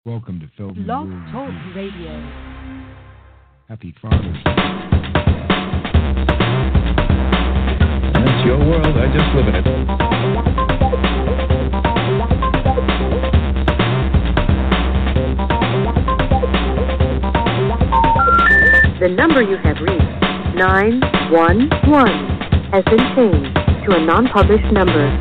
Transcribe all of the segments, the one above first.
Welcome to Feldman Blog World Talk Review. Radio. Happy Father's Day. That's your world. I just live in it. The number you have reached, 911, has been changed to a non-published number.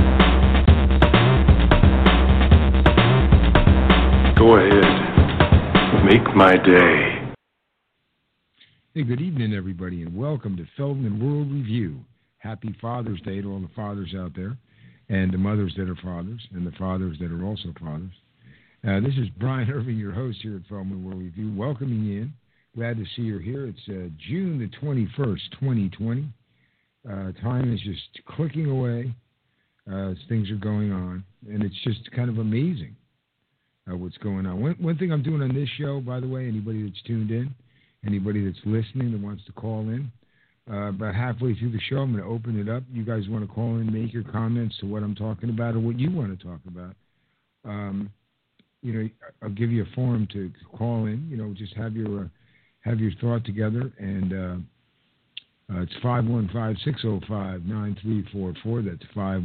Go ahead. Make my day. Hey, good evening, everybody, and welcome to Feldman World Review. Happy Father's Day to all the fathers out there, and the mothers that are fathers, and the fathers that are also fathers. This is Brian Irving, your host here at Feldman World Review, welcoming you in. Glad to see you here. It's June the 21st, 2020. Time is just clicking away as things are going on, and it's just kind of amazing what's going on. One thing I'm doing on this show, by the way, anybody that's tuned in, anybody that's listening that wants to call in, about halfway through the show, I'm going to open it up. You guys want to call in, make your comments to what I'm talking about or what you want to talk about. I'll give you a forum to call in. Just have your thought together, and it's 515-605-9344. That's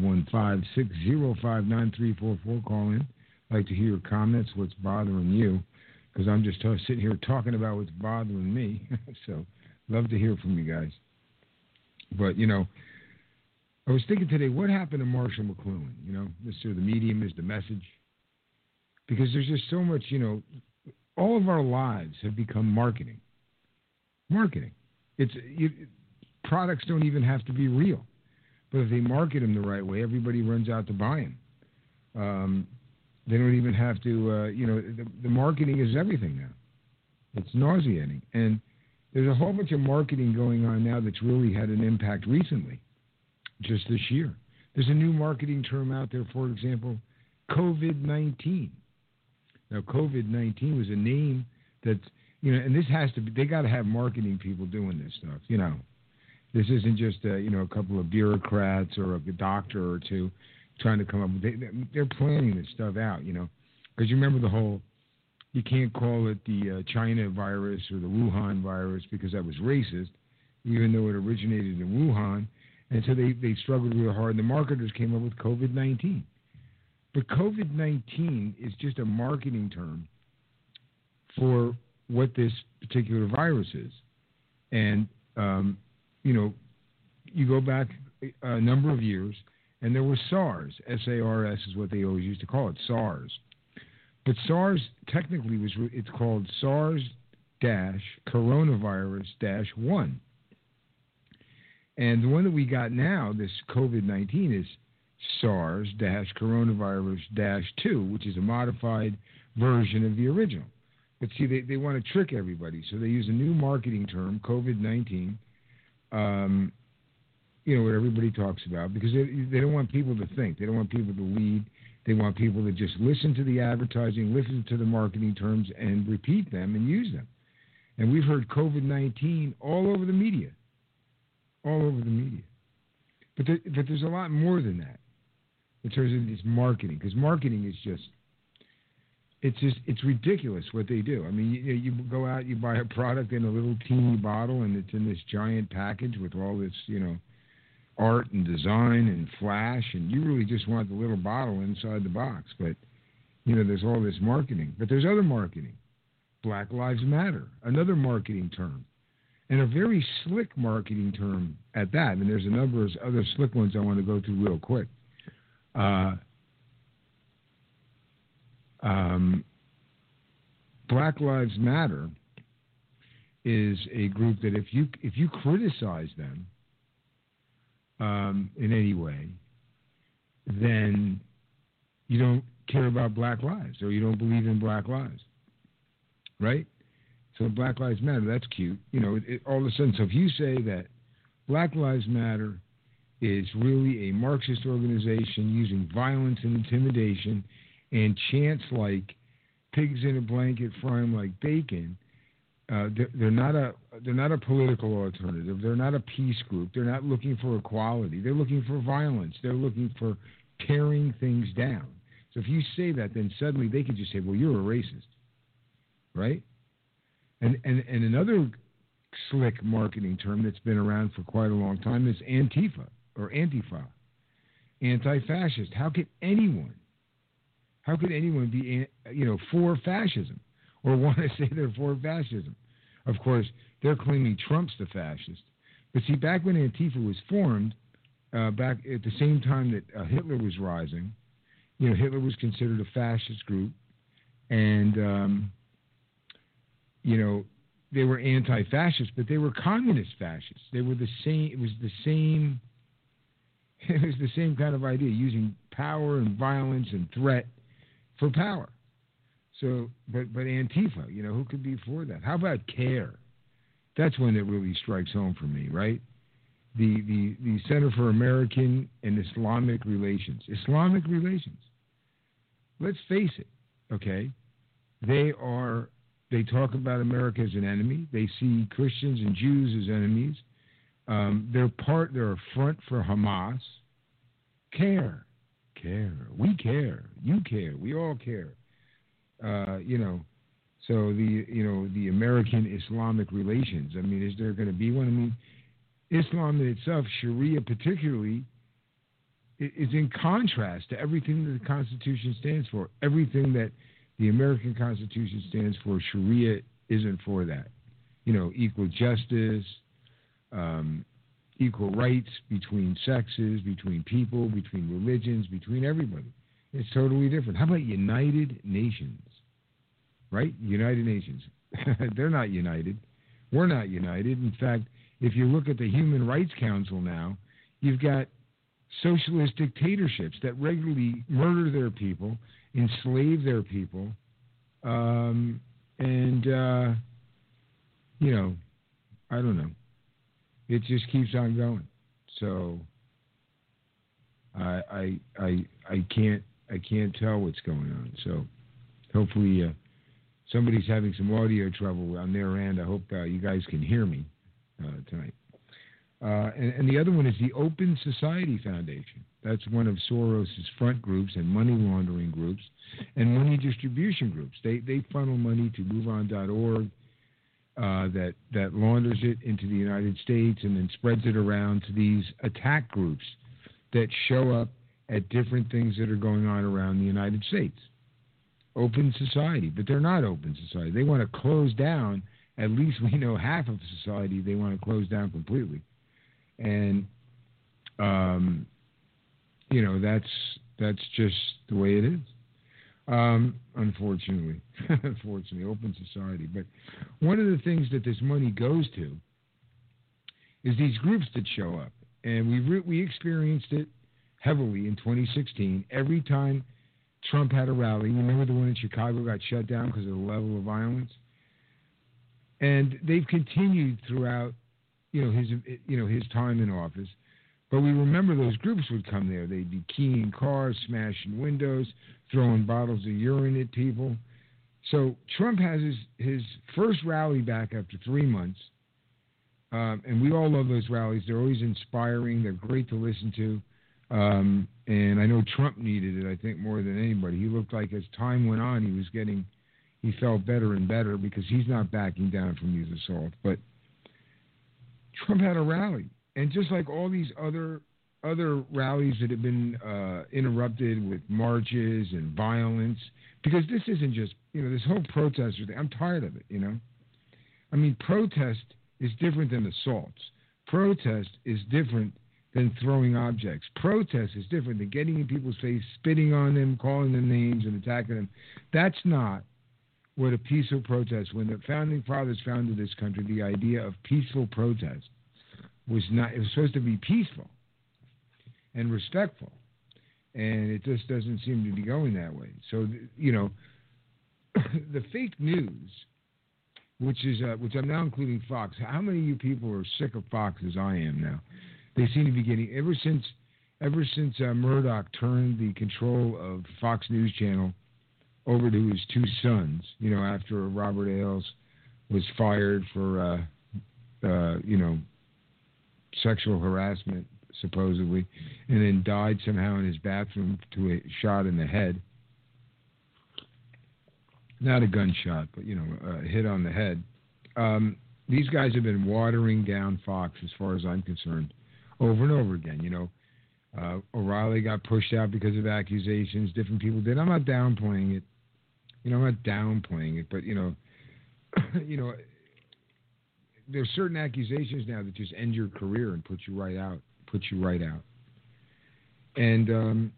515-605-9344. Call in. I'd like to hear your comments, what's bothering you, because I'm just sitting here talking about what's bothering me. So, love to hear from you guys. But, I was thinking today, what happened to Marshall McLuhan? Mr. The Medium is the message. Because there's just so much, all of our lives have become marketing. Marketing. Products don't even have to be real. But if they market them the right way, everybody runs out to buy them. They don't even have to, the marketing is everything now. It's nauseating. And there's a whole bunch of marketing going on now that's really had an impact recently, just this year. There's a new marketing term out there, for example, COVID-19. Now, COVID-19 was a name that, and this has to be, they got to have marketing people doing this stuff, This isn't just, a couple of bureaucrats or a doctor or two trying to come up with, they're planning this stuff out, because you remember the whole, you can't call it the China virus or the Wuhan virus because that was racist, even though it originated in Wuhan. And so they struggled real hard, and the marketers came up with COVID-19. But COVID-19 is just a marketing term for what this particular virus is. And, you go back a number of years, and there was SARS. S-A-R-S is what they always used to call it, SARS. But SARS technically it's called SARS-coronavirus-1. And the one that we got now, this COVID-19, is SARS-coronavirus-2, which is a modified version of the original. But see, they want to trick everybody, so they use a new marketing term, COVID-19, what everybody talks about, because they don't want people to think. They don't want people to lead. They want people to just listen to the advertising, listen to the marketing terms, and repeat them and use them. And we've heard COVID-19 all over the media. All over the media. But there's a lot more than that in terms of this marketing, because marketing is it's ridiculous what they do. I mean, you go out, you buy a product in a little teeny bottle, and it's in this giant package with all this, art and design and flash, and you really just want the little bottle inside the box. But, there's all this marketing. But there's other marketing. Black Lives Matter, another marketing term. And a very slick marketing term at that. And there's a number of other slick ones I want to go through real quick. Black Lives Matter is a group that if you criticize them in any way, then you don't care about black lives or you don't believe in black lives, right? So Black Lives Matter, that's cute. All of a sudden, so if you say that Black Lives Matter is really a Marxist organization using violence and intimidation and chants like pigs in a blanket frying like bacon, they're not a political alternative. They're not a peace group. They're not looking for equality. They're looking for violence. They're looking for tearing things down. So if you say that, then suddenly they could just say, well, you're a racist, right? And another slick marketing term that's been around for quite a long time is Antifa or Antifa, anti-fascist. How could anyone be, for fascism or want to say they're for fascism? Of course, they're claiming Trump's the fascist. But see, back when Antifa was formed, back at the same time that Hitler was rising, Hitler was considered a fascist group, and they were anti-fascist, but they were communist fascists. They were the same. It was the same. It was the same kind of idea, using power and violence and threat for power. So, but Antifa, who could be for that? How about CARE? That's when it really strikes home for me, right? The Center for American and Islamic Relations. Islamic relations. Let's face it, okay? They talk about America as an enemy. They see Christians and Jews as enemies. They're a front for Hamas. CARE. We care. You care. We all care. So the American Islamic relations. I mean, is there going to be one? I mean, Islam in itself, Sharia particularly, is in contrast to everything that the Constitution stands for. Everything that the American Constitution stands for, Sharia isn't for that. Equal justice, equal rights between sexes, between people, between religions, between everybody. It's totally different. How about United Nations? Right? United Nations. They're not united. We're not united. In fact, if you look at the Human Rights Council now, you've got socialist dictatorships that regularly murder their people, enslave their people, I don't know. It just keeps on going. So I can't tell what's going on. So hopefully somebody's having some audio trouble on their end. I hope you guys can hear me tonight. And the other one is the Open Society Foundation. That's one of Soros' front groups and money laundering groups and money distribution groups. They funnel money to MoveOn.org that launders it into the United States and then spreads it around to these attack groups that show up at different things that are going on around the United States. Open society, but they're not open society. They want to close down. At least we know half of society they want to close down completely. And, that's just the way it is. Unfortunately, open society. But one of the things that this money goes to is these groups that show up. And we experienced it heavily in 2016. Every time Trump had a rally, remember the one in Chicago got shut down because of the level of violence? And they've continued throughout, his time in office. But we remember those groups would come there. They'd be keying cars, smashing windows, throwing bottles of urine at people. So Trump has his first rally back after 3 months. And we all love those rallies. They're always inspiring. They're great to listen to. And I know Trump needed it, I think, more than anybody. He looked like as time went on, he felt better and better because he's not backing down from these assaults. But Trump had a rally. And just like all these other rallies that have been interrupted with marches and violence, because this isn't just, this whole protester thing, I'm tired of it, I mean, protest is different than assaults. Protest is different than throwing objects. Protest is different than getting in people's face, spitting on them, calling them names, and attacking them. That's not what a peaceful protest, when the founding fathers founded this country, the idea of peaceful protest was not, it was supposed to be peaceful and respectful. And it just doesn't seem to be going that way. So, the fake news, which I'm now including Fox. How many of you people are sick of Fox as I am now? They seem to be getting, ever since Murdoch turned the control of Fox News Channel over to his two sons, after Robert Ailes was fired for, sexual harassment, supposedly, and then died somehow in his bathroom to a shot in the head. not a gunshot, but, a hit on the head. These guys have been watering down Fox, as far as I'm concerned, over and over again. O'Reilly got pushed out because of accusations. Different people did. I'm not downplaying it. I'm not downplaying it, but, there's certain accusations now that just end your career and put you right out. And,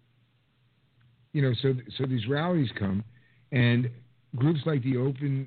so these rallies come, and groups like the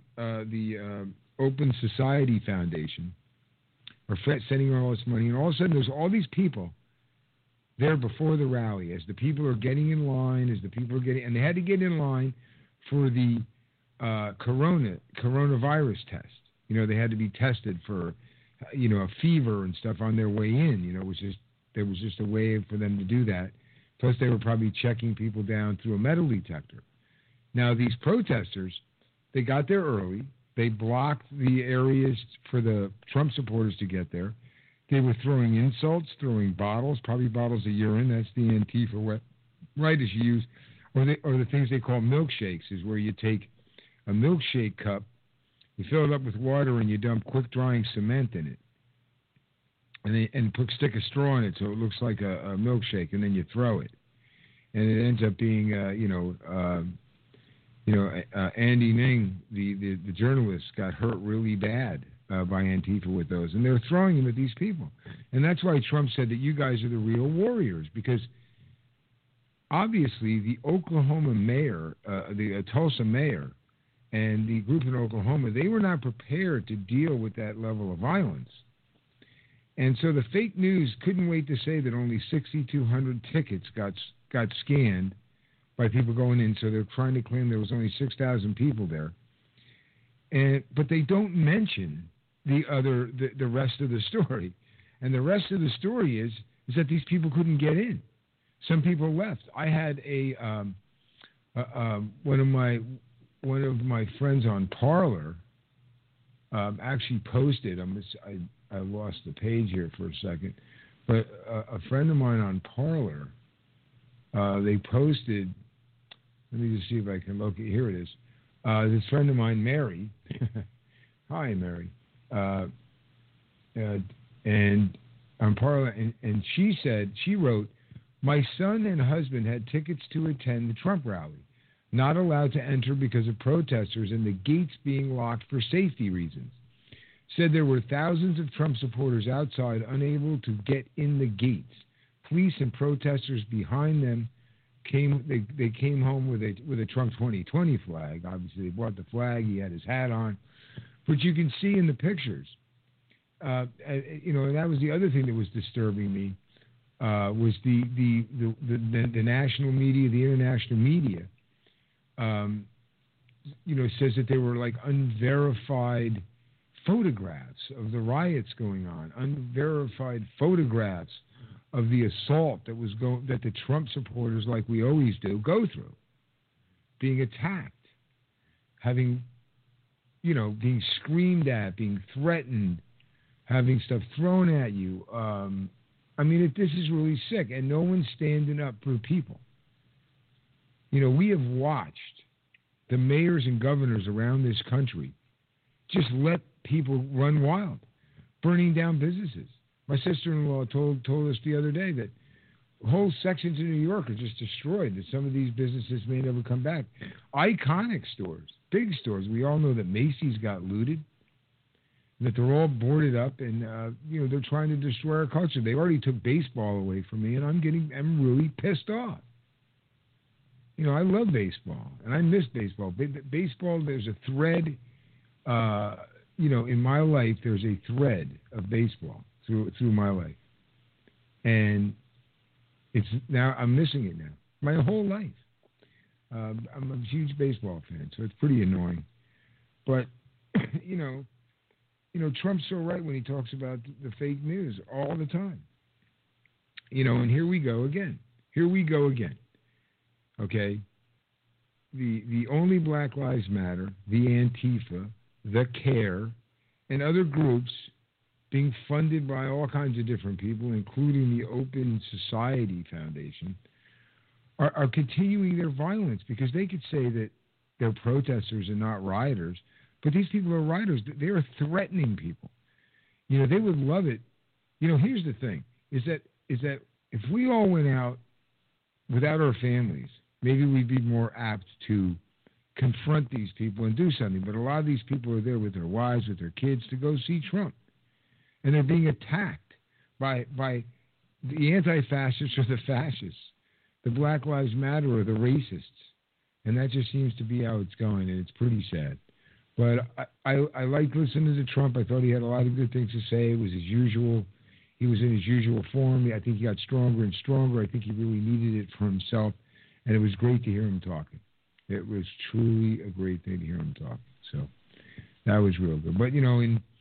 Open Society Foundation are sending all this money, and all of a sudden there's all these people there before the rally, as the people are getting in line, and they had to get in line for the coronavirus test. They had to be tested for, a fever and stuff on their way in. There was just a way for them to do that. Plus, they were probably checking people down through a metal detector. Now, these protesters, they got there early. They blocked the areas for the Trump supporters to get there. They were throwing insults, throwing bottles, probably bottles of urine. That's the Antifa right as you use, or the things they call milkshakes, is where you take a milkshake cup, you fill it up with water, and you dump quick-drying cement in it, and stick a straw in it so it looks like a milkshake, and then you throw it, and it ends up being, Andy Ning, the journalist, got hurt really bad by Antifa with those, and they're throwing them at these people, and that's why Trump said that you guys are the real warriors, because obviously the Oklahoma mayor, the Tulsa mayor, and the group in Oklahoma, they were not prepared to deal with that level of violence. And so the fake news couldn't wait to say that only 6,200 tickets got scanned by people going in, so they're trying to claim there was only 6,000 people there. But they don't mention the rest of the story. And the rest of the story is that these people couldn't get in. Some people left. I had one of my friends on Parler actually posted. I lost the page here for a second, but a friend of mine on Parler, they posted. Let me just see if I can locate. Here it is. This friend of mine, Mary. Hi, Mary. And on Parler, and she wrote, "My son and husband had tickets to attend the Trump rally. Not allowed to enter because of protesters and the gates being locked for safety reasons. Said there were thousands of Trump supporters outside unable to get in the gates. Police and protesters behind them came home with a Trump 2020 flag. Obviously, they brought the flag. He had his hat on. But you can see in the pictures, and that was the other thing that was disturbing me, was the national media, the international media, says that they were like unverified photographs of the riots going on, unverified photographs of the assault that the Trump supporters, like we always do, go through, being attacked, being screamed at, being threatened, having stuff thrown at you. This is really sick, and no one's standing up for people. We have watched the mayors and governors around this country just let people run wild, burning down businesses. My sister-in-law told us the other day that whole sections of New York are just destroyed, that some of these businesses may never come back. Iconic stores, big stores. We all know that Macy's got looted, that they're all boarded up, and they're trying to destroy our culture. They already took baseball away from me, and I'm really pissed off. I love baseball, and I miss baseball. Baseball, there's a thread, in my life, there's a thread of baseball through my life. And I'm missing it now, my whole life. I'm a huge baseball fan, so it's pretty annoying. But, Trump's so right when he talks about the fake news all the time. And here we go again. Okay, the only Black Lives Matter, the Antifa, the CARE, and other groups being funded by all kinds of different people, including the Open Society Foundation, are continuing their violence, because they could say that they're protesters and not rioters. But these people are rioters. They are threatening people. You know, they would love it. You know, here's the thing: is that if we all went out without our families, maybe we'd be more apt to confront these people and do something. But a lot of these people are there with their wives, with their kids, to go see Trump, and they're being attacked by the anti-fascists or the fascists, the Black Lives Matter or the racists, and that just seems to be how it's going, and it's pretty sad. But I liked listening to Trump. I thought he had a lot of good things to say. It was his usual. He was in his usual form. I think he got stronger and stronger. I think he really needed it for himself, and it was great to hear him talking. It was truly a great thing to hear him talking. So that was real good. But the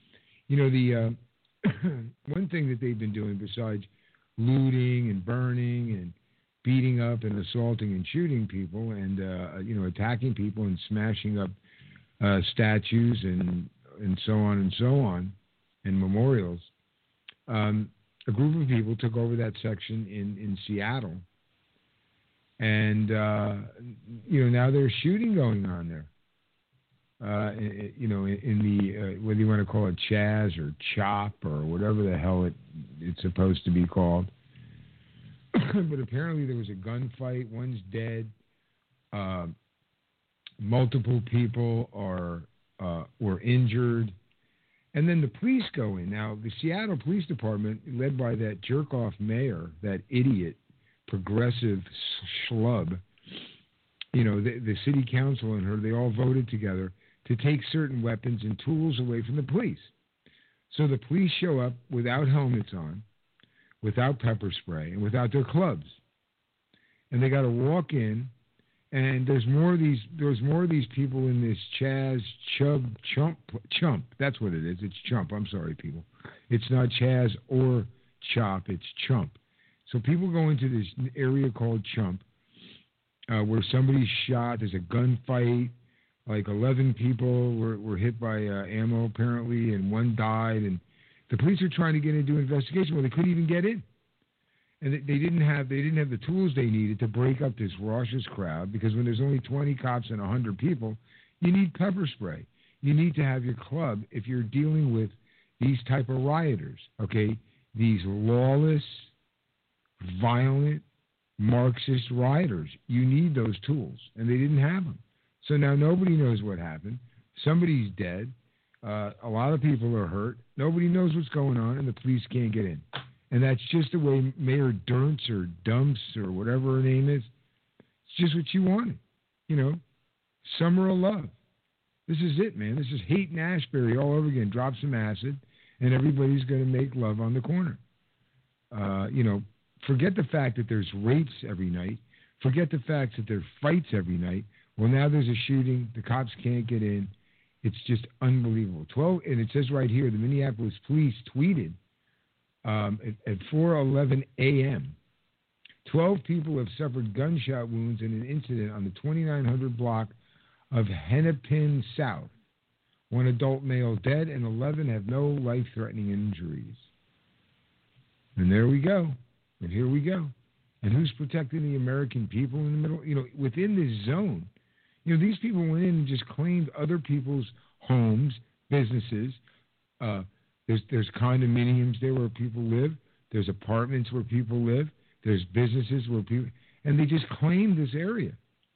one thing that they've been doing besides looting and burning and beating up and assaulting and shooting people and attacking people and smashing up statues and so on and memorials. A group of people took over that section in Seattle, and now there's shooting going on there. In the whether you want to call it Chaz or Chop or whatever the hell it's supposed to be called. But apparently there was a gunfight. One's dead. Multiple people were injured. And then the police go in. Now, the Seattle Police Department, led by that jerk-off mayor, that idiot, progressive schlub, the city council and her, they all voted together to take certain weapons and tools away from the police. So the police show up without helmets on, without pepper spray, and without their clubs. And they got to walk in, and there's more of these people in this Chaz Chump. That's what it is. It's Chump. I'm sorry, people. It's not Chaz or Chop. It's Chump. So people go into this area called Chump, where somebody's shot. There's a gunfight. Like 11 people were hit by ammo apparently, and one died. And the police are trying to get into an investigation. Well, they couldn't even get in. And they didn't have the tools they needed to break up this raucous crowd, because when there's only 20 cops and 100 people, you need pepper spray. You need to have your club if you're dealing with these type of rioters, okay? These lawless, violent, Marxist rioters. You need those tools, and they didn't have them. So now nobody knows what happened. Somebody's dead. A lot of people are hurt. Nobody knows what's going on, and the police can't get in. And that's just the way Mayor Durntz or Dumps or whatever her name is. It's just what you wanted. Summer of love. This is it, man. This is Haight and Ashbury all over again. Drop some acid, and everybody's going to make love on the corner. Forget the fact that there's rapes every night. Forget the fact that there are fights every night. Well, now there's a shooting. The cops can't get in. It's just unbelievable. And it says right here, the Minneapolis police tweeted, at 4:11 a.m., 12 people have suffered gunshot wounds in an incident on the 2900 block of Hennepin South. One adult male dead, and 11 have no life-threatening injuries. And there we go. And here we go. And who's protecting the American people in the middle? Within this zone, these people went in and just claimed other people's homes, businesses. There's condominiums there where people live. There's apartments where people live. There's businesses where people, and they just claim this area.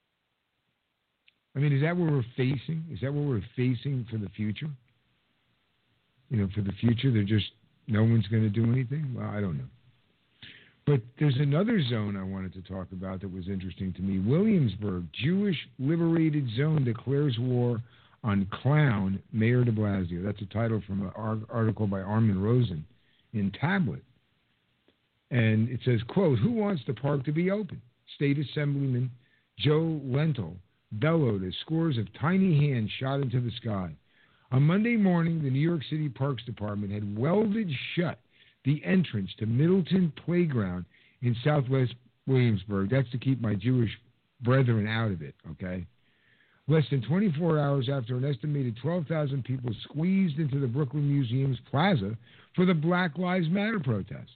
I mean, is that what we're facing? Is that what we're facing for the future? For the future, no one's going to do anything? Well, I don't know. But there's another zone I wanted to talk about that was interesting to me. Williamsburg, Jewish Liberated Zone declares war on clown Mayor de Blasio. That's a title from an article by Armin Rosen in Tablet. And it says, quote, "Who wants the park to be open?" State Assemblyman Joe Lentil bellowed as scores of tiny hands shot into the sky. On Monday morning, the New York City Parks Department had welded shut the entrance to Middleton Playground in southwest Williamsburg. That's to keep my Jewish brethren out of it, okay? Less than 24 hours after an estimated 12,000 people squeezed into the Brooklyn Museum's plaza for the Black Lives Matter protest.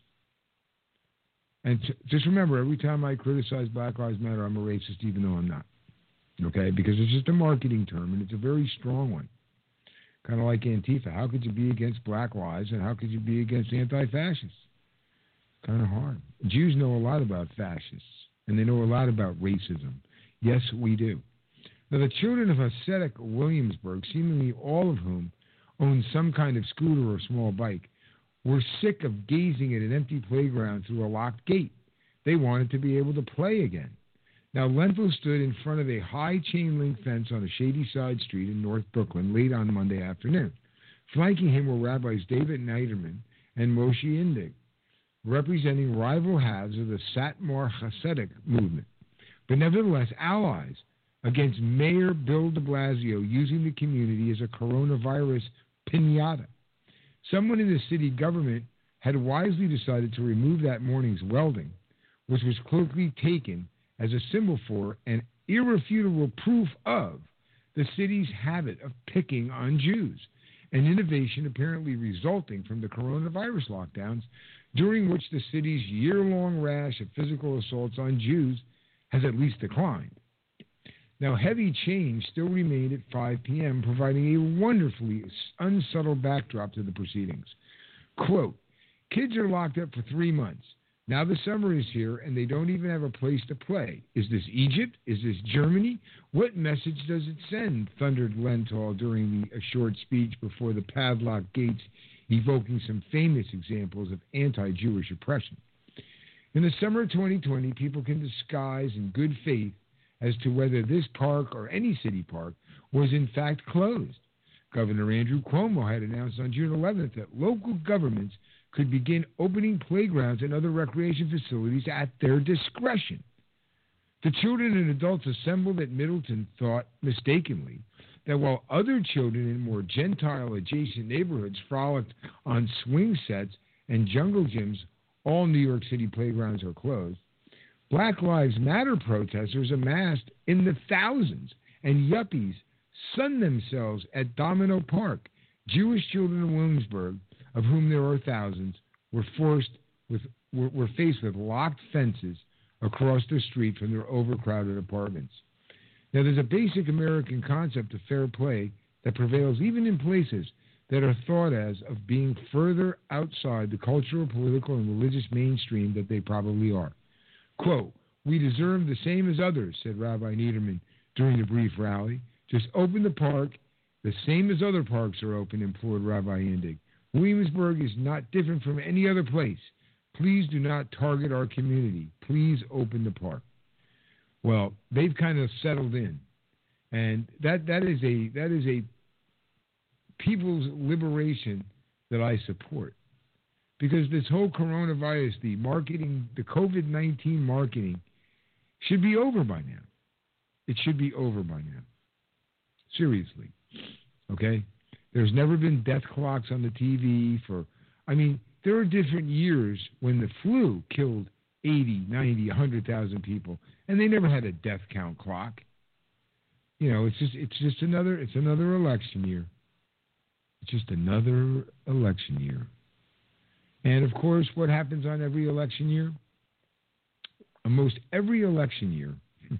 And just remember, every time I criticize Black Lives Matter, I'm a racist, even though I'm not. okay? Because it's just a marketing term, and it's a very strong one. Kind of like Antifa. How could you be against black lives, and how could you be against anti-fascists? Kind of hard. Jews know a lot about fascists, and they know a lot about racism. Yes, we do. Now, the children of Hasidic Williamsburg, seemingly all of whom owned some kind of scooter or small bike, were sick of gazing at an empty playground through a locked gate. They wanted to be able to play again. Now, Lentil stood in front of a high chain-link fence on a shady side street in North Brooklyn late on Monday afternoon. Flanking him were Rabbis David Niederman and Moshe Indig, representing rival halves of the Satmar Hasidic movement, but nevertheless allies against Mayor Bill de Blasio using the community as a coronavirus piñata. Someone in the city government had wisely decided to remove that morning's welding, which was quickly taken as a symbol for and irrefutable proof of the city's habit of picking on Jews, an innovation apparently resulting from the coronavirus lockdowns, during which the city's year-long rash of physical assaults on Jews has at least declined. Now, heavy change still remained at 5 p.m., providing a wonderfully unsubtle backdrop to the proceedings. Quote, kids are locked up for 3 months. Now the summer is here, and they don't even have a place to play. Is this Egypt? Is this Germany? What message does it send? Thundered Lentil during a short speech before the padlocked gates, evoking some famous examples of anti-Jewish oppression. In the summer of 2020, people can disguise in good faith as to whether this park or any city park was in fact closed. Governor Andrew Cuomo had announced on June 11th that local governments could begin opening playgrounds and other recreation facilities at their discretion. The children and adults assembled at Middleton thought, mistakenly, that while other children in more Gentile-adjacent neighborhoods frolicked on swing sets and jungle gyms, all New York City playgrounds are closed, Black Lives Matter protesters amassed in the thousands, and yuppies sunned themselves at Domino Park. Jewish children in Williamsburg, of whom there are thousands, were faced with locked fences across the street from their overcrowded apartments. Now, there's a basic American concept of fair play that prevails even in places that are thought as of being further outside the cultural, political, and religious mainstream that they probably are. Quote, we deserve the same as others, said Rabbi Niederman during the brief rally. Just open the park, the same as other parks are open, implored Rabbi Indig. Williamsburg is not different from any other place. Please do not target our community. Please open the park. Well, they've kind of settled in, and that is a people's liberation that I support, because this whole coronavirus, the marketing, the COVID-19 marketing, should be over by now. It should be over by now. Seriously, okay? There's never been death clocks on the TV there are different years when the flu killed 80, 90, 100,000 people, and they never had a death count clock. You know, it's just another election year. It's just another election year. And of course, what happens on every election year? Almost every election year,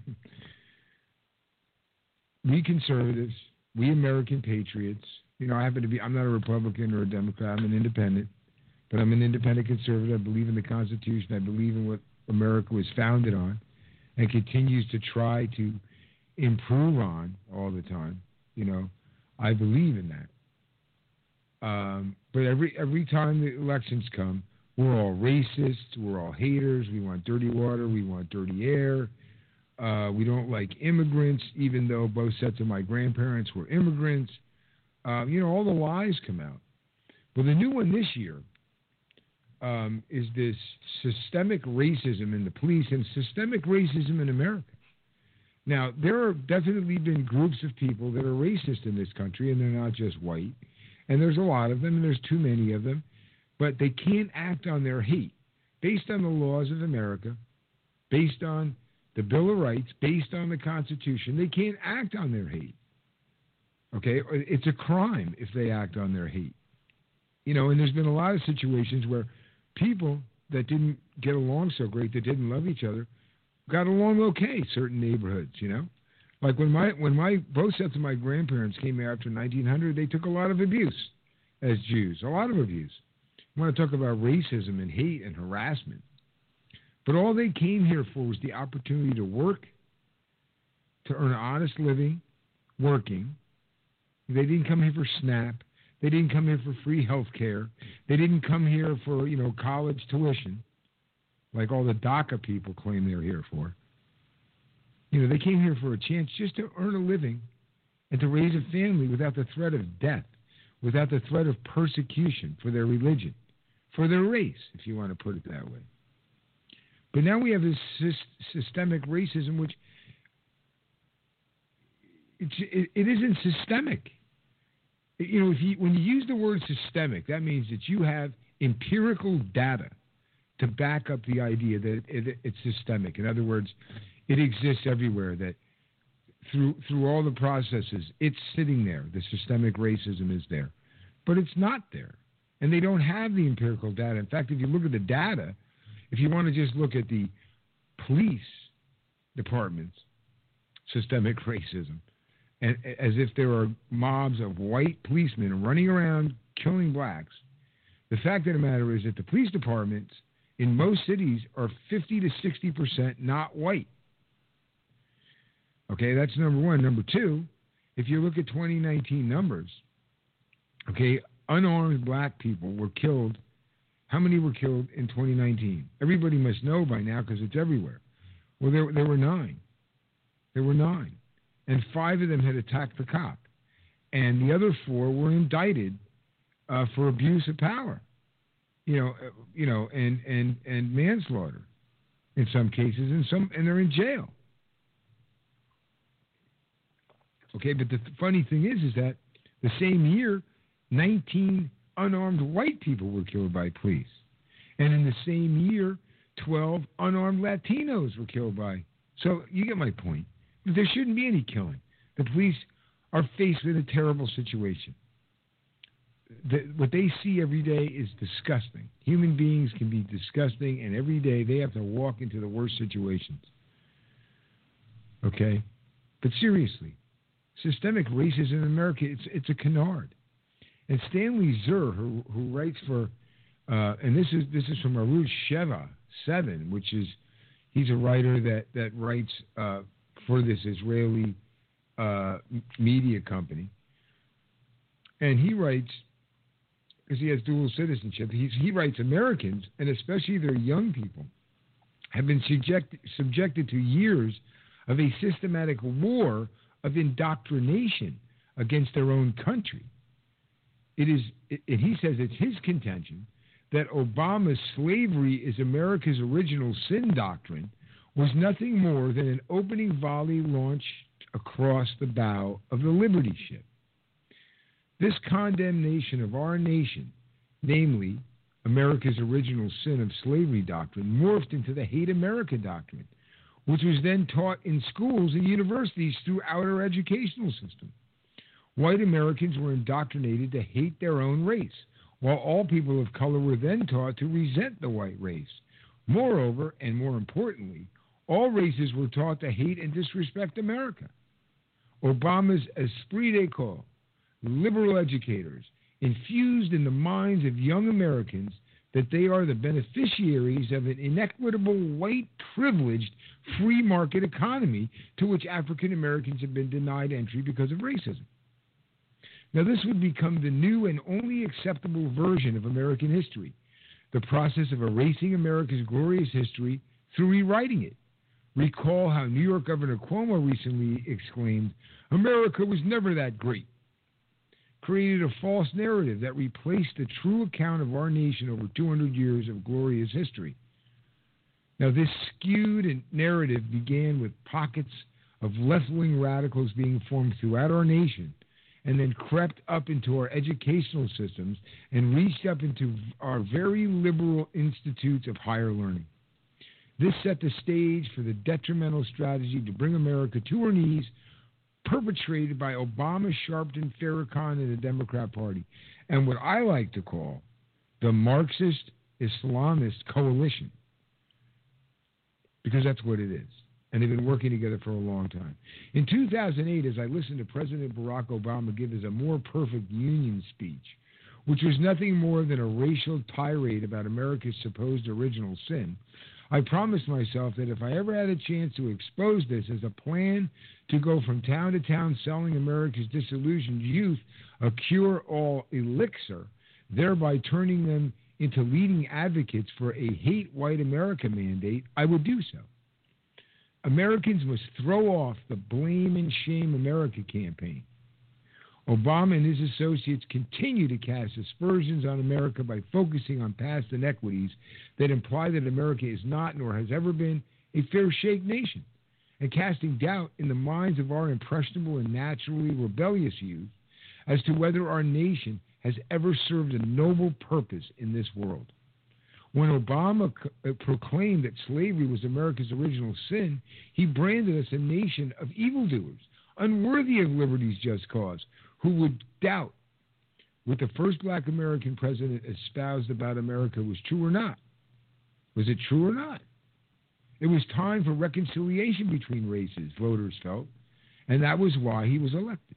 we conservatives, we American patriots, I'm not a Republican or a Democrat, I'm an independent, but I'm an independent conservative. I believe in the Constitution. I believe in what America was founded on and continues to try to improve on all the time. I believe in that. But every time the elections come, we're all racists, we're all haters, we want dirty water, we want dirty air. We don't like immigrants, even though both sets of my grandparents were immigrants. All the lies come out. Well, the new one this year is this systemic racism in the police and systemic racism in America. Now, there have definitely been groups of people that are racist in this country, and they're not just white. And there's a lot of them, and there's too many of them. But they can't act on their hate based on the laws of America, based on the Bill of Rights, based on the Constitution. They can't act on their hate. Okay? It's a crime if they act on their hate. And there's been a lot of situations where people that didn't get along so great, that didn't love each other, got along okay, certain neighborhoods, Like when both sets of my grandparents came here after 1900, they took a lot of abuse as Jews, a lot of abuse. I want to talk about racism and hate and harassment. But all they came here for was the opportunity to work, to earn an honest living, working. They didn't come here for SNAP. They didn't come here for free health care. They didn't come here for, college tuition, like all the DACA people claim they're here for. They came here for a chance just to earn a living and to raise a family without the threat of death, without the threat of persecution for their religion, for their race, if you want to put it that way. But now we have this systemic racism, which it isn't systemic. When you use the word systemic, that means that you have empirical data to back up the idea that it's systemic. In other words, it exists everywhere, that through all the processes, it's sitting there. The systemic racism is there. But it's not there. And they don't have the empirical data. In fact, if you look at the data, if you want to just look at the police department's systemic racism, and as if there are mobs of white policemen running around killing blacks, the fact of the matter is that the police departments in most cities are 50 to 60% not white. Okay, that's number one. Number two, if you look at 2019 numbers, okay, unarmed black people were killed. How many were killed in 2019? Everybody must know by now because it's everywhere. Well, there were 9. There were 9. And 5 of them had attacked the cop. And the other 4 were indicted for abuse of power, and manslaughter in some cases, and they're in jail. Okay, but the funny thing is that the same year, 19 unarmed white people were killed by police. And in the same year, 12 unarmed Latinos were killed by. So you get my point. There shouldn't be any killing. The police are faced with a terrible situation. What they see every day is disgusting. Human beings can be disgusting, and every day they have to walk into the worst situations. Okay? But seriously, systemic racism in America, it's a canard. And Stanley Zur, who writes for, and this is from Arush Sheva 7, which is, he's a writer that writes for this Israeli media company. And he writes, because he has dual citizenship, he writes Americans, and especially their young people, have been subjected to years of a systematic war of indoctrination against their own country. And he says it's his contention that Obama's slavery is America's original sin doctrine was nothing more than an opening volley launched across the bow of the Liberty ship. This condemnation of our nation, namely America's original sin of slavery doctrine, morphed into the Hate America doctrine, which was then taught in schools and universities throughout our educational system. White Americans were indoctrinated to hate their own race, while all people of color were then taught to resent the white race. Moreover, and more importantly, all races were taught to hate and disrespect America. Obama's esprit de corps, liberal educators, infused in the minds of young Americans that they are the beneficiaries of an inequitable, white, privileged, free market economy to which African Americans have been denied entry because of racism. Now, this would become the new and only acceptable version of American history, the process of erasing America's glorious history through rewriting it. Recall how New York Governor Cuomo recently exclaimed, "America was never that great," created a false narrative that replaced the true account of our nation over 200 years of glorious history. Now, this skewed narrative began with pockets of left-wing radicals being formed throughout our nation, and then crept up into our educational systems and reached up into our very liberal institutes of higher learning. This set the stage for the detrimental strategy to bring America to her knees, perpetrated by Obama, Sharpton, Farrakhan, and the Democrat Party, and what I like to call the Marxist Islamist coalition, because that's what it is. And they've been working together for a long time. In 2008, as I listened to President Barack Obama give his A More Perfect Union speech, which was nothing more than a racial tirade about America's supposed original sin, I promised myself that if I ever had a chance to expose this as a plan to go from town to town selling America's disillusioned youth a cure-all elixir, thereby turning them into leading advocates for a Hate White America mandate, I would do so. Americans must throw off the Blame and Shame America campaign. Obama and his associates continue to cast aspersions on America by focusing on past inequities that imply that America is not, nor has ever been, a fair shake nation, and casting doubt in the minds of our impressionable and naturally rebellious youth as to whether our nation has ever served a noble purpose in this world. When Obama proclaimed that slavery was America's original sin, he branded us a nation of evildoers, unworthy of liberty's just cause, who would doubt what the first black American president espoused about America was true or not. Was it true or not? It was time for reconciliation between races, voters felt, and that was why he was elected.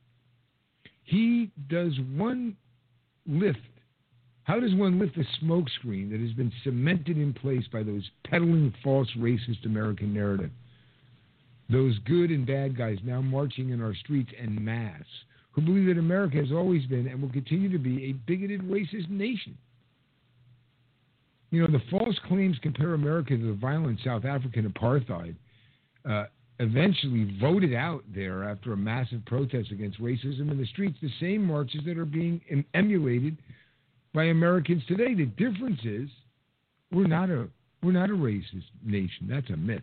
He does one lift. How does one lift a smokescreen that has been cemented in place by those peddling false racist American narrative? Those good and bad guys now marching in our streets en masse, who believe that America has always been and will continue to be a bigoted, racist nation. You know, the false claims compare America to the violent South African apartheid, eventually voted out there after a massive protest against racism in the streets, the same marches that are being emulated by Americans today. The difference is we're not a racist nation. That's a myth.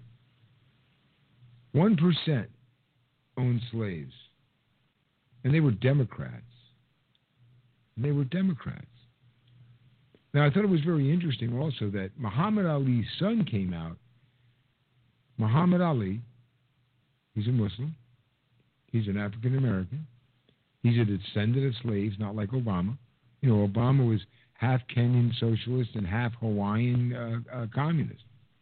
1% owned slaves. And they were Democrats. Now, I thought it was very interesting also that Muhammad Ali's son came out. Muhammad Ali, he's a Muslim. He's an African American. He's a descendant of slaves, not like Obama. You know, Obama was half Kenyan socialist and half Hawaiian communist.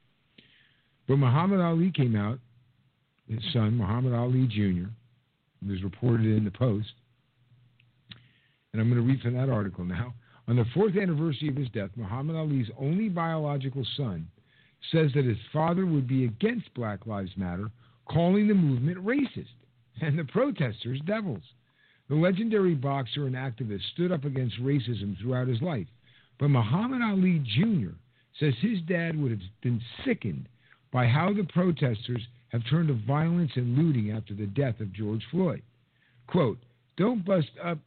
But Muhammad Ali came out, his son, Muhammad Ali Jr., was reported in the Post. And I'm going to read from that article now. On the 4th anniversary of his death, Muhammad Ali's only biological son says that his father would be against Black Lives Matter, calling the movement racist and the protesters devils. The legendary boxer and activist stood up against racism throughout his life. But Muhammad Ali Jr. says his dad would have been sickened by how the protesters have turned to violence and looting after the death of George Floyd. Quote, "Don't bust up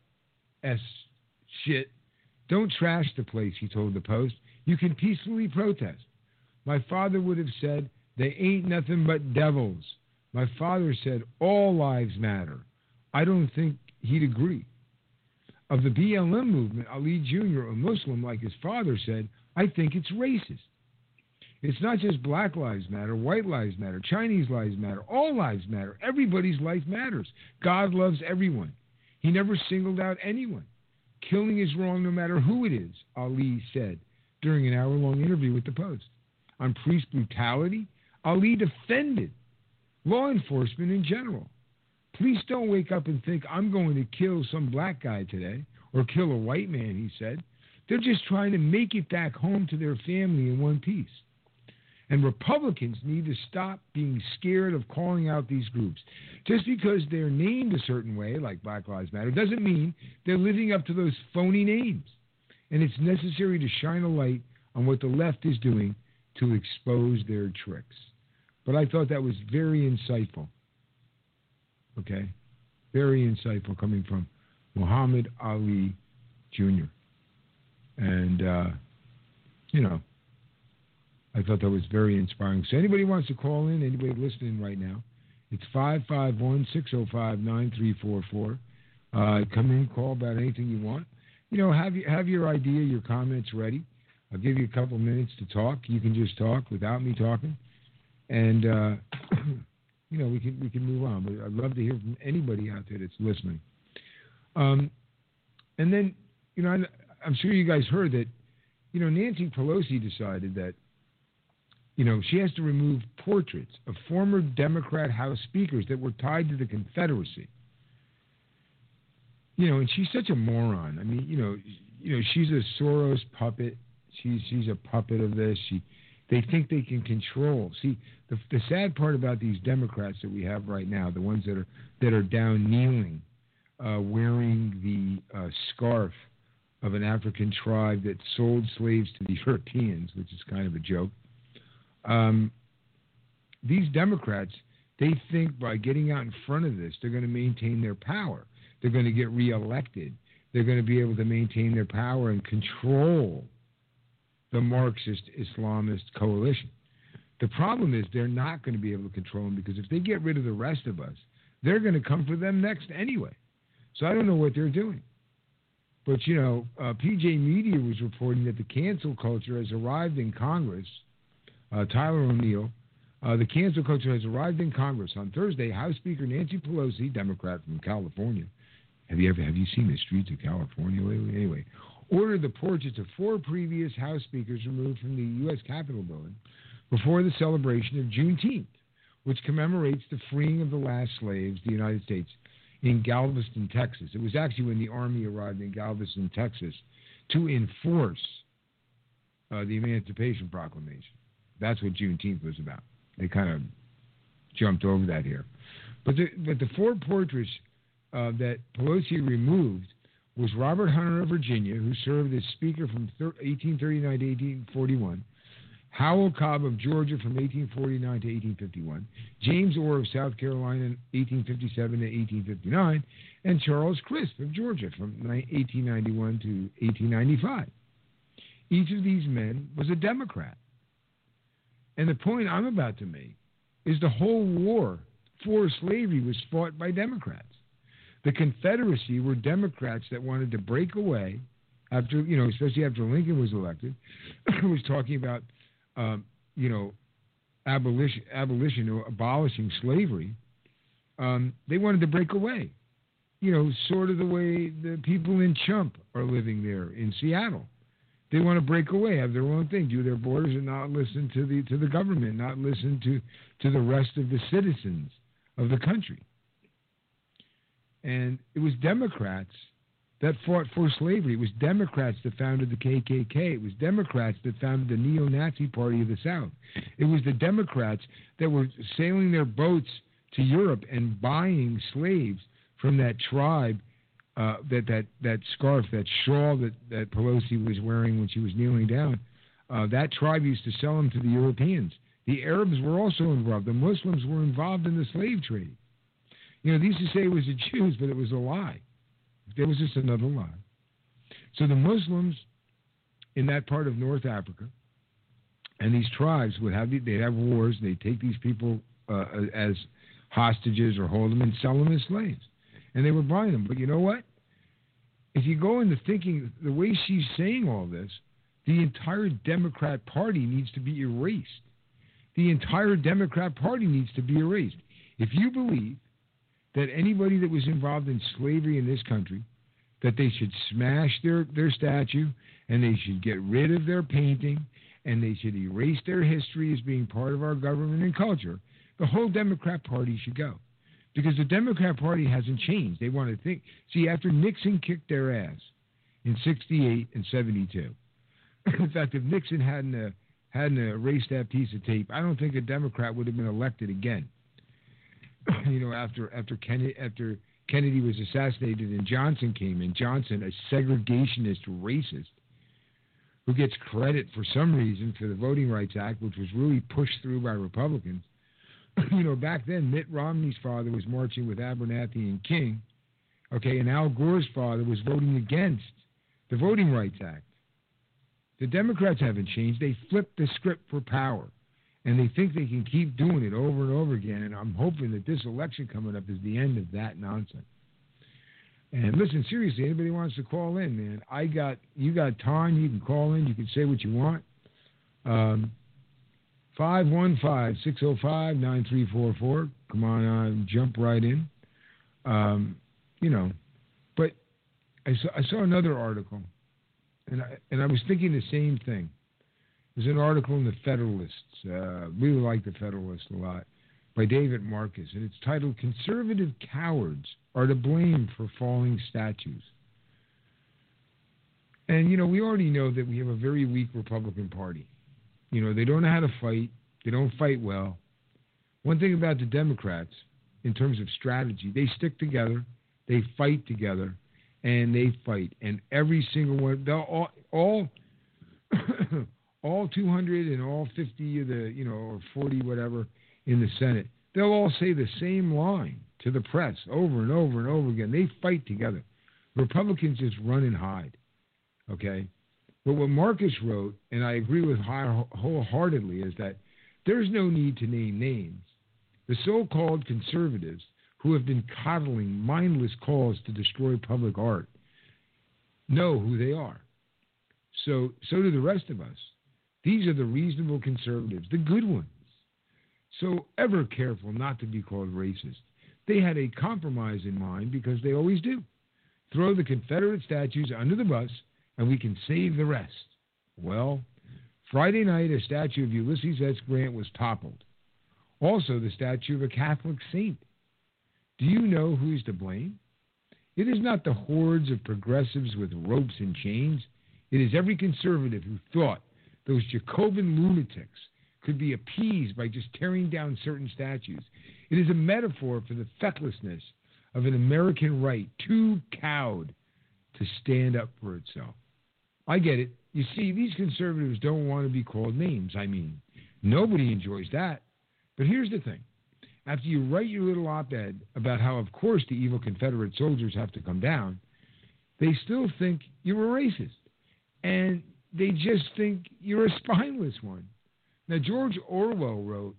shit. Don't trash the place," he told the Post. "You can peacefully protest. My father would have said, they ain't nothing but devils. My father said all lives matter." I don't think he'd agree. Of the BLM movement, Ali Jr., a Muslim like his father, said, "I think it's racist. It's not just Black Lives Matter, White Lives Matter, Chinese Lives Matter, all lives matter. Everybody's life matters. God loves everyone. He never singled out anyone. Killing is wrong no matter who it is," Ali said during an hour-long interview with the Post. On police brutality, Ali defended law enforcement in general. "Police don't wake up and think, I'm going to kill some black guy today or kill a white man," he said. "They're just trying to make it back home to their family in one piece." And Republicans need to stop being scared of calling out these groups. Just because they're named a certain way, like Black Lives Matter, doesn't mean they're living up to those phony names. And it's necessary to shine a light on what the left is doing to expose their tricks. But I thought that was very insightful. Okay? Very insightful coming from Muhammad Ali Jr. And, you know, I thought that was very inspiring. So anybody wants to call in, anybody listening right now, it's 551-605-9344. Come in, call about anything you want. You know, have your idea, your comments ready. I'll give you a couple minutes to talk. You can just talk without me talking. And, you know, we can move on. But I'd love to hear from anybody out there that's listening. And then, you know, I'm sure you guys heard that, you know, Nancy Pelosi decided that she has to remove portraits of former Democrat House speakers that were tied to the Confederacy. And she's such a moron. I mean, she's a Soros puppet. She's a puppet of this. They think they can control. See, the sad part about these Democrats that we have right now, the ones that are down kneeling, wearing the scarf of an African tribe that sold slaves to the Europeans, which is kind of a joke. These Democrats, they think by getting out in front of this, they're going to maintain their power. They're going to get reelected. They're going to be able to maintain their power and control the Marxist Islamist coalition. The problem is they're not going to be able to control them because if they get rid of the rest of us, they're going to come for them next anyway. So I don't know what they're doing. But, PJ Media was reporting that the cancel culture has arrived in Congress. Tyler O'Neill, the cancel culture has arrived in Congress. On Thursday, House Speaker Nancy Pelosi, Democrat from California, have you seen the streets of California lately? Anyway, ordered the portraits of 4 previous House speakers removed from the U.S. Capitol building before the celebration of Juneteenth, which commemorates the freeing of the last slaves, the United States, in Galveston, Texas. It was actually when the Army arrived in Galveston, Texas, to enforce the Emancipation Proclamation. That's what Juneteenth was about. They kind of jumped over that here. But the 4 portraits that Pelosi removed was Robert Hunter of Virginia, who served as Speaker from 1839 to 1841, Howell Cobb of Georgia from 1849 to 1851, James Orr of South Carolina 1857 to 1859, and Charles Crisp of Georgia from 1891 to 1895. Each of these men was a Democrat. And the point I'm about to make is the whole war for slavery was fought by Democrats. The Confederacy were Democrats that wanted to break away after, especially after Lincoln was elected, was talking about, abolition or abolishing slavery. They wanted to break away, sort of the way the people in Chump are living there in Seattle. They want to break away, have their own thing, do their borders, and not listen to the government, not listen to the rest of the citizens of the country. And it was Democrats that fought for slavery. It was Democrats that founded the KKK. It was Democrats that founded the neo-Nazi Party of the South. It was the Democrats that were sailing their boats to Europe and buying slaves from that tribe, that scarf, that shawl that Pelosi was wearing when she was kneeling down. That tribe used to sell them to the Europeans. The Arabs were also involved. The Muslims were involved in the slave trade. They used to say it was the Jews, but it was a lie. There was just another lie. So the Muslims in that part of North Africa and these tribes they'd have wars. They'd take these people as hostages or hold them and sell them as slaves. And they were buying them. But you know what? If you go into thinking the way she's saying all this, the entire Democrat Party needs to be erased. The entire Democrat Party needs to be erased. If you believe that anybody that was involved in slavery in this country, that they should smash their statue and they should get rid of their painting and they should erase their history as being part of our government and culture, the whole Democrat Party should go. Because the Democrat Party hasn't changed. They want to think. See, after Nixon kicked their ass in 68 and 72, in fact, if Nixon hadn't erased that piece of tape, I don't think a Democrat would have been elected again. After Kennedy was assassinated and Johnson came in, Johnson, a segregationist racist, who gets credit for some reason for the Voting Rights Act, which was really pushed through by Republicans. Back then, Mitt Romney's father was marching with Abernathy and King, and Al Gore's father was voting against the Voting Rights Act. The Democrats haven't changed. They flipped the script for power, and they think they can keep doing it over and over again, and I'm hoping that this election coming up is the end of that nonsense. And listen, seriously, anybody wants to call in, man, you got time. You can call in. You can say what you want. 515-605-9344. Come on, jump right in. But I saw another article, and I was thinking the same thing. There's an article in the Federalist, really like the Federalist a lot, by David Marcus, and it's titled, "Conservative Cowards Are to Blame for Falling Statues." And, we already know that we have a very weak Republican Party. They don't know how to fight. They don't fight well. One thing about the Democrats, in terms of strategy, they stick together, they fight together, and they fight. And every single one, they'll all 200 and all 50 of the, or 40, whatever, in the Senate, they'll all say the same line to the press over and over and over again. They fight together. Republicans just run and hide, okay? But what Marcus wrote, and I agree with wholeheartedly, is that there's no need to name names. The so-called conservatives who have been coddling mindless calls to destroy public art know who they are. So do the rest of us. These are the reasonable conservatives, the good ones. So ever careful not to be called racist. They had a compromise in mind because they always do. Throw the Confederate statues under the bus and we can save the rest. Well, Friday night, a statue of Ulysses S. Grant was toppled. Also, the statue of a Catholic saint. Do you know who's to blame? It is not the hordes of progressives with ropes and chains. It is every conservative who thought those Jacobin lunatics could be appeased by just tearing down certain statues. It is a metaphor for the fecklessness of an American right too cowed to stand up for itself. I get it. You see, these conservatives don't want to be called names. I mean, nobody enjoys that. But here's the thing. After you write your little op-ed about how, of course, the evil Confederate soldiers have to come down, they still think you're a racist. And they just think you're a spineless one. Now, George Orwell wrote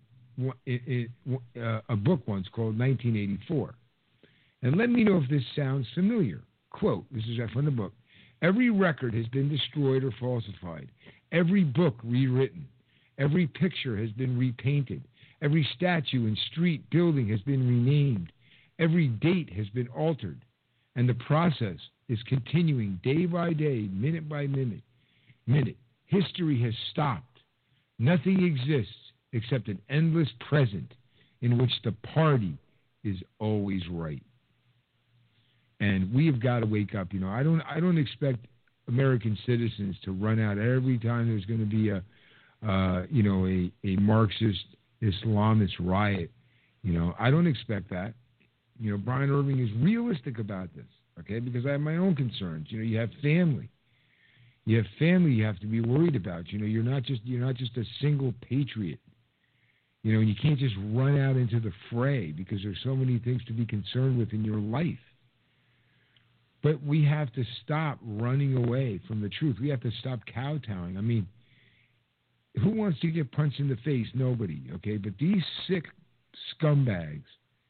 a book once called 1984. And let me know if this sounds familiar. Quote, this is from the book. Every record has been destroyed or falsified. Every book rewritten. Every picture has been repainted. Every statue and street building has been renamed. Every date has been altered. And the process is continuing day by day, minute by minute. History has stopped. Nothing exists except an endless present in which the party is always right. And we have got to wake up. I don't expect American citizens to run out every time there's going to be a Marxist Islamist riot. I don't expect that. Brian Irving is realistic about this, okay? Because I have my own concerns. You have family. You have family you have to be worried about. You're not just a single patriot. And you can't just run out into the fray because there's so many things to be concerned with in your life. But we have to stop running away from the truth. We have to stop kowtowing. I mean, who wants to get punched in the face? Nobody, okay? But these sick scumbags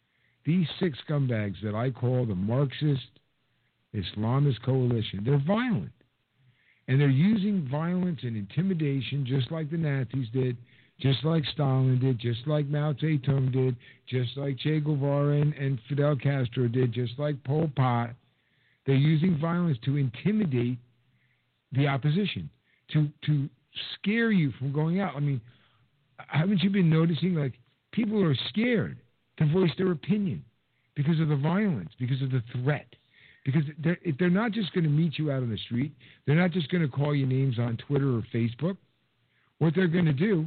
that I call the Marxist Islamist coalition, they're violent. And they're using violence and intimidation just like the Nazis did, just like Stalin did, just like Mao Zedong did, just like Che Guevara and Fidel Castro did, just like Pol Pot. They're using violence to intimidate the opposition, to scare you from going out. I mean, haven't you been noticing, like, people are scared to voice their opinion because of the violence, because of the threat. Because they're not just going to meet you out on the street. They're not just going to call you names on Twitter or Facebook. What they're going to do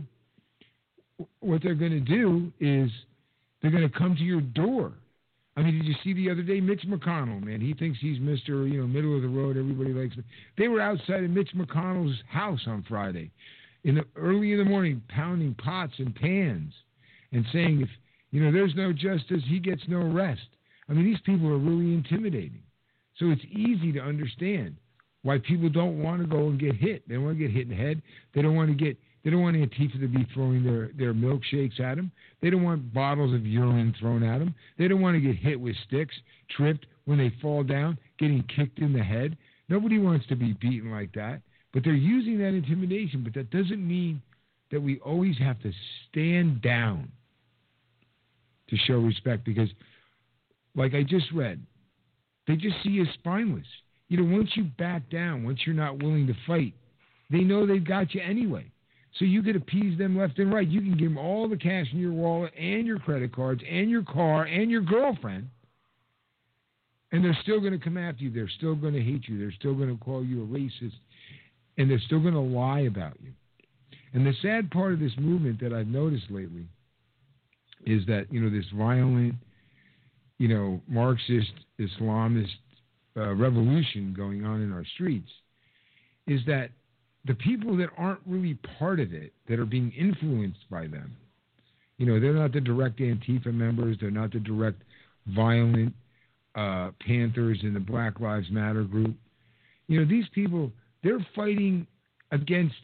is they're going to come to your door. I mean, did you see the other day Mitch McConnell, man? He thinks he's Mr., middle of the road. Everybody likes him. They were outside of Mitch McConnell's house on Friday, early in the morning, pounding pots and pans and saying, if, there's no justice, he gets no rest. I mean, these people are really intimidating. So it's easy to understand why people don't want to go and get hit. They don't want to get hit in the head. They don't want Antifa to be throwing their milkshakes at them. They don't want bottles of urine thrown at them. They don't want to get hit with sticks, tripped when they fall down, getting kicked in the head. Nobody wants to be beaten like that. But they're using that intimidation. But that doesn't mean that we always have to stand down to show respect. Because, like I just read, they just see you as spineless. Once you back down, once you're not willing to fight, they know they've got you anyway. So you could appease them left and right. You can give them all the cash in your wallet and your credit cards and your car and your girlfriend, and they're still going to come after you. They're still going to hate you. They're still going to call you a racist, and they're still going to lie about you. And the sad part of this movement that I've noticed lately is that, this violent, Marxist, Islamist revolution going on in our streets is that the people that aren't really part of it, that are being influenced by them, they're not the direct Antifa members, they're not the direct violent Panthers in the Black Lives Matter group. These people, they're fighting against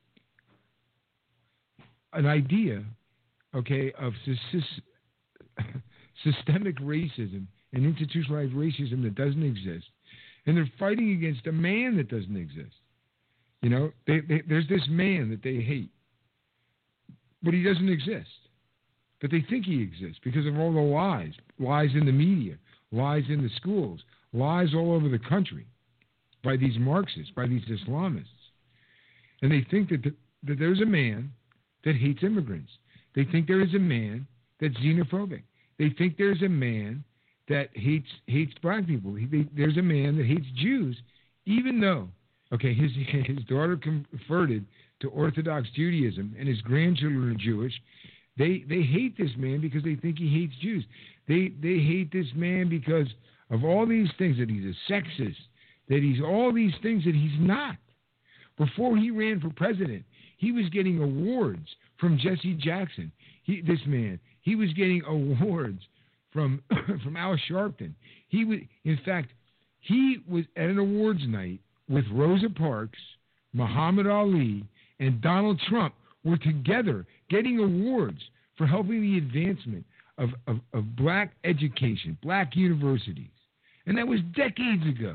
an idea, of systemic racism and institutionalized racism that doesn't exist. And they're fighting against a man that doesn't exist. There's this man that they hate, but he doesn't exist. But they think he exists because of all the lies in the media, lies in the schools, lies all over the country by these Marxists, by these Islamists. And they think that there's a man that hates immigrants. They think there is a man that's xenophobic. They think there's a man that hates black people. There's a man that hates Jews, even though, his daughter converted to Orthodox Judaism and his grandchildren are Jewish. They hate this man because they think he hates Jews. They hate this man because of all these things, that he's a sexist, that he's all these things that he's not. Before he ran for president, he was getting awards from Jesse Jackson. He was getting awards from Al Sharpton. He was at an awards night with Rosa Parks, Muhammad Ali, and Donald Trump were together getting awards for helping the advancement of black education, black universities. And that was decades ago.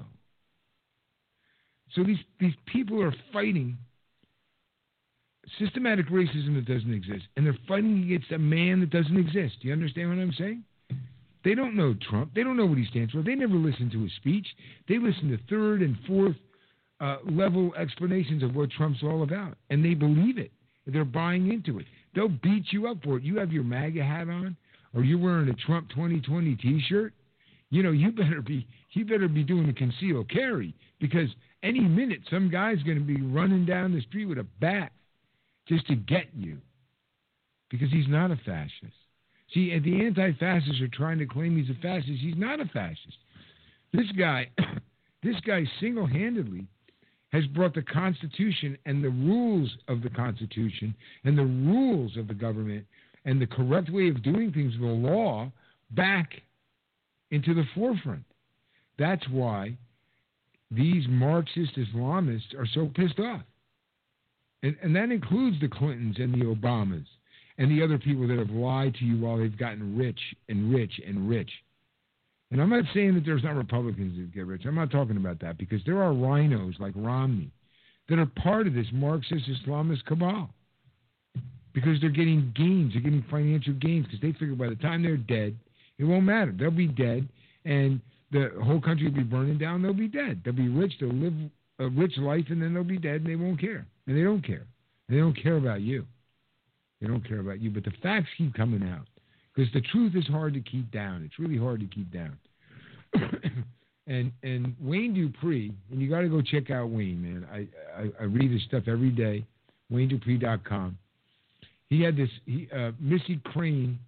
So these people are fighting systematic racism that doesn't exist, and they're fighting against a man that doesn't exist. Do you understand what I'm saying? They don't know Trump. They don't know what he stands for. They never listen to his speech. They listen to third and fourth level explanations of what Trump's all about, and they believe it. They're buying into it. They'll beat you up for it. You have your MAGA hat on, or you're wearing a Trump 2020 T-shirt. You better be doing a concealed carry, because any minute some guy's going to be running down the street with a bat just to get you, because he's not a fascist. See, the anti-fascists are trying to claim he's a fascist. He's not a fascist. This guy single-handedly has brought the Constitution and the rules of the Constitution and the rules of the government and the correct way of doing things, the law, back into the forefront. That's why these Marxist Islamists are so pissed off. And that includes the Clintons and the Obamas and the other people that have lied to you while they've gotten rich and rich and rich. And I'm not saying that there's not Republicans that get rich. I'm not talking about that, because there are rhinos like Romney that are part of this Marxist Islamist cabal, because they're getting gains. They're getting financial gains because they figure by the time they're dead, it won't matter. They'll be dead, and the whole country will be burning down. They'll be dead. They'll be rich. They'll live a rich life, and then they'll be dead, and they won't care. And they don't care. They don't care about you. They don't care about you. But the facts keep coming out, because the truth is hard to keep down. It's really hard to keep down. and Wayne Dupree, and you got to go check out Wayne, man. I read his stuff every day, WayneDupree.com. He had this Missy Crane,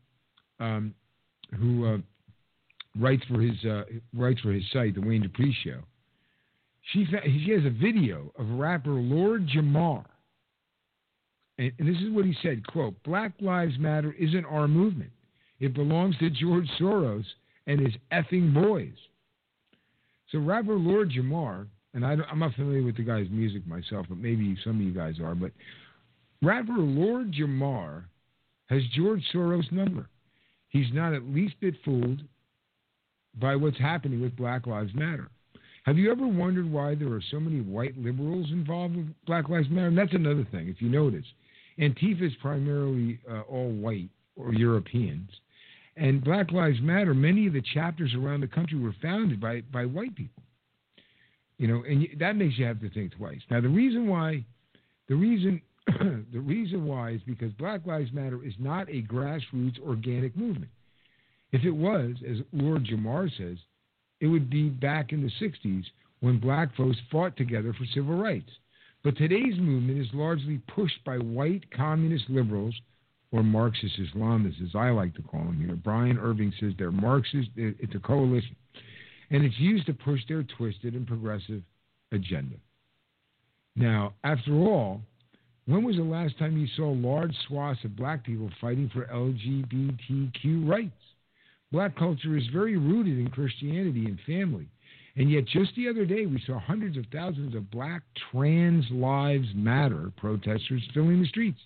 who writes for his site, the Wayne Dupree Show. She has a video of rapper Lord Jamar. And this is what he said, quote, "Black Lives Matter isn't our movement. It belongs to George Soros and his effing boys." So rapper Lord Jamar, and I'm not familiar with the guy's music myself, but maybe some of you guys are, but rapper Lord Jamar has George Soros' number. He's not at least bit fooled by what's happening with Black Lives Matter. Have you ever wondered why there are so many white liberals involved with Black Lives Matter? And that's another thing, if you notice. Antifa is primarily all white or Europeans. And Black Lives Matter, many of the chapters around the country were founded by white people. And that makes you have to think twice. Now, the reason The reason why is because Black Lives Matter is not a grassroots organic movement. If it was, as Lord Jamar says, it would be back in the 60s when black folks fought together for civil rights. But today's movement is largely pushed by white communist liberals, or Marxist Islamists, as I like to call them here. Brian Irving says they're Marxist. It's a coalition. And it's used to push their twisted and progressive agenda. Now, after all, when was the last time you saw large swaths of black people fighting for LGBTQ rights? Black culture is very rooted in Christianity and family. And yet just the other day, we saw hundreds of thousands of black Trans Lives Matter protesters filling the streets.